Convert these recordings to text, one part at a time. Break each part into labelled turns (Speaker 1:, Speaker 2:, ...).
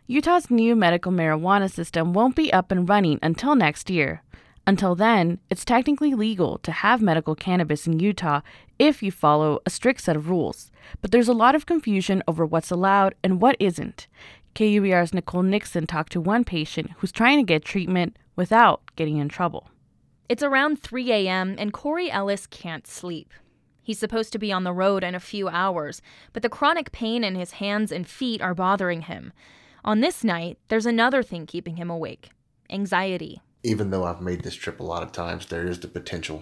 Speaker 1: Utah's new medical marijuana system won't be up and running until next year. Until then, it's technically legal to have medical cannabis in Utah if you follow a strict set of rules. But there's a lot of confusion over what's allowed and what isn't. KUBR's Nicole Nixon talked to one patient who's trying to get treatment without getting in trouble.
Speaker 2: It's around 3 a.m. and Corey Ellis can't sleep. He's supposed to be on the road in a few hours, but the chronic pain in his hands and feet are bothering him. On this night, there's another thing keeping him awake: anxiety.
Speaker 3: Even though I've made this trip a lot of times, there is the potential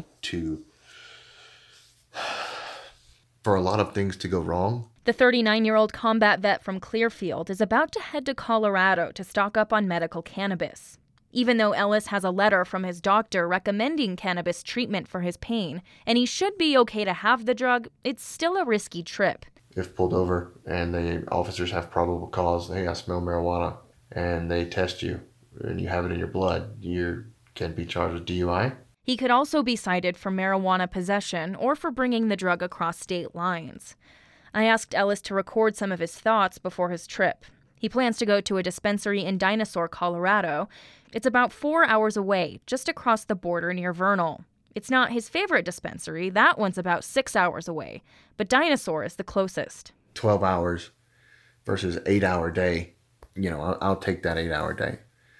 Speaker 3: for a lot of things to go wrong.
Speaker 2: The 39-year-old combat vet from Clearfield is about to head to Colorado to stock up on medical cannabis. Even though Ellis has a letter from his doctor recommending cannabis treatment for his pain, and he should be okay to have the drug, it's still a risky trip.
Speaker 3: If pulled over and the officers have probable cause, hey, I smell marijuana, and they test you, and you have it in your blood, you can be charged with DUI.
Speaker 2: He could also be cited for marijuana possession or for bringing the drug across state lines. I asked Ellis to record some of his thoughts before his trip. He plans to go to a dispensary in Dinosaur, Colorado. It's about 4 hours away, just across the border near Vernal. It's not his favorite dispensary. That one's about 6 hours away. But Dinosaur is the closest.
Speaker 3: 12 hours versus 8-hour day. I'll take that 8-hour day.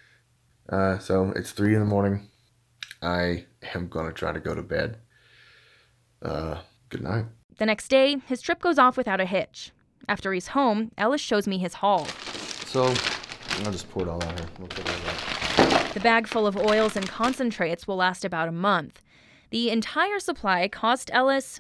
Speaker 3: So it's 3 a.m. I am going to try to go to bed. Good night.
Speaker 2: The next day, his trip goes off without a hitch. After he's home, Ellis shows me his haul.
Speaker 3: So I'll just pour it all out here. We'll put it all out.
Speaker 2: The bag full of oils and concentrates will last about a month. The entire supply cost Ellis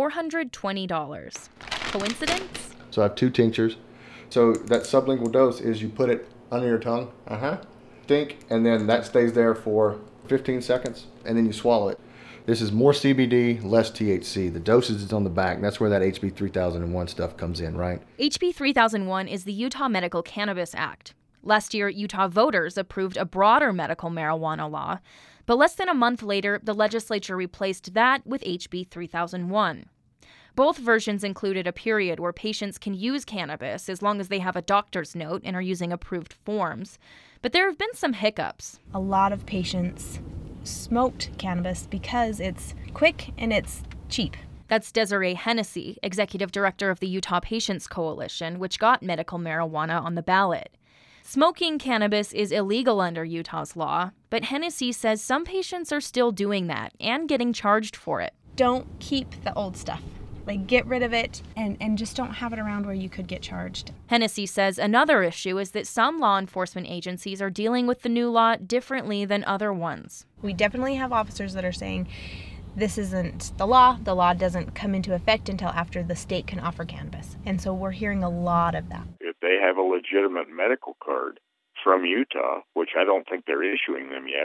Speaker 2: $420. Coincidence?
Speaker 3: So I have 2 tinctures. So that sublingual dose is you put it under your tongue. Think, and then that stays there for 15 seconds, and then you swallow it. This is more CBD, less THC. The dosage is on the back. That's where that HB 3001 stuff comes in, right?
Speaker 2: HB 3001 is the Utah Medical Cannabis Act. Last year, Utah voters approved a broader medical marijuana law, but less than a month later, the legislature replaced that with HB 3001. Both versions included a period where patients can use cannabis as long as they have a doctor's note and are using approved forms. But there have been some hiccups.
Speaker 4: A lot of patients smoked cannabis because it's quick and it's cheap.
Speaker 2: That's Desiree Hennessy, executive director of the Utah Patients Coalition, which got medical marijuana on the ballot. Smoking cannabis is illegal under Utah's law, but Hennessy says some patients are still doing that and getting charged for it.
Speaker 4: Don't keep the old stuff. Get rid of it and just don't have it around where you could get charged.
Speaker 2: Hennessy says another issue is that some law enforcement agencies are dealing with the new law differently than other ones.
Speaker 4: We definitely have officers that are saying this isn't the law. The law doesn't come into effect until after the state can offer cannabis. And so we're hearing a lot of that.
Speaker 5: If they have a legitimate medical card from Utah, which I don't think they're issuing them yet,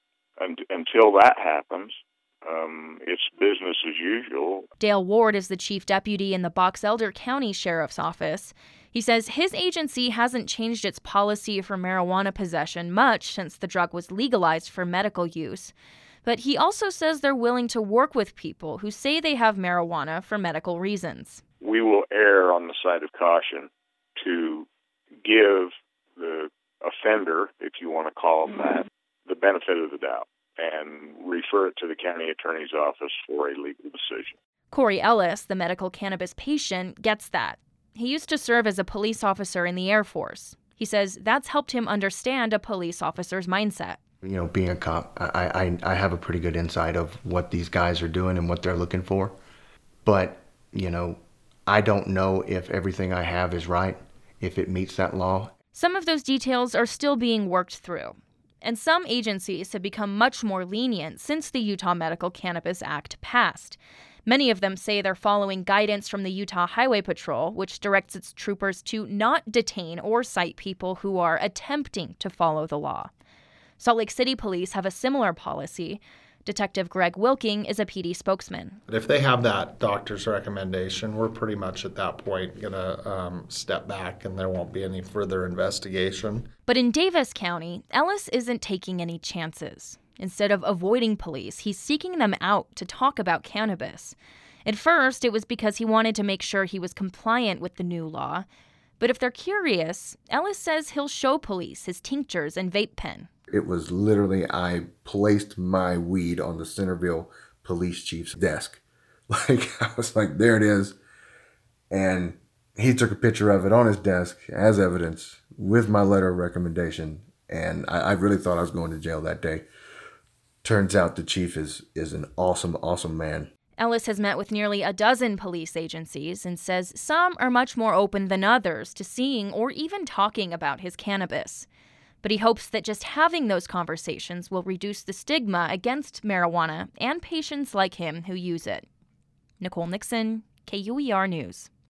Speaker 5: until that happens, it's business as usual.
Speaker 2: Dale Ward is the chief deputy in the Box Elder County Sheriff's Office. He says his agency hasn't changed its policy for marijuana possession much since the drug was legalized for medical use. But he also says they're willing to work with people who say they have marijuana for medical reasons.
Speaker 5: We will err on the side of caution to give the offender, if you want to call him that, the benefit of the doubt, and refer it to the county attorney's office for a legal decision.
Speaker 2: Corey Ellis, the medical cannabis patient, gets that. He used to serve as a police officer in the Air Force. He says that's helped him understand a police officer's mindset.
Speaker 3: Being a cop, I have a pretty good insight of what these guys are doing and what they're looking for. But, I don't know if everything I have is right, if it meets that law.
Speaker 2: Some of those details are still being worked through. And some agencies have become much more lenient since the Utah Medical Cannabis Act passed. Many of them say they're following guidance from the Utah Highway Patrol, which directs its troopers to not detain or cite people who are attempting to follow the law. Salt Lake City police have a similar policy. Detective Greg Wilking is a PD spokesman.
Speaker 6: But if they have that doctor's recommendation, we're pretty much at that point going to step back and there won't be any further investigation.
Speaker 2: But in Davis County, Ellis isn't taking any chances. Instead of avoiding police, he's seeking them out to talk about cannabis. At first, it was because he wanted to make sure he was compliant with the new law. But if they're curious, Ellis says he'll show police his tinctures and vape pen.
Speaker 3: It was literally, I placed my weed on the Centerville police chief's desk. I was like, there it is. And he took a picture of it on his desk as evidence with my letter of recommendation. And I really thought I was going to jail that day. Turns out the chief is an awesome, awesome man.
Speaker 2: Ellis has met with nearly a dozen police agencies and says some are much more open than others to seeing or even talking about his cannabis. But he hopes that just having those conversations will reduce the stigma against marijuana and patients like him who use it. Nicole Nixon, KUER News.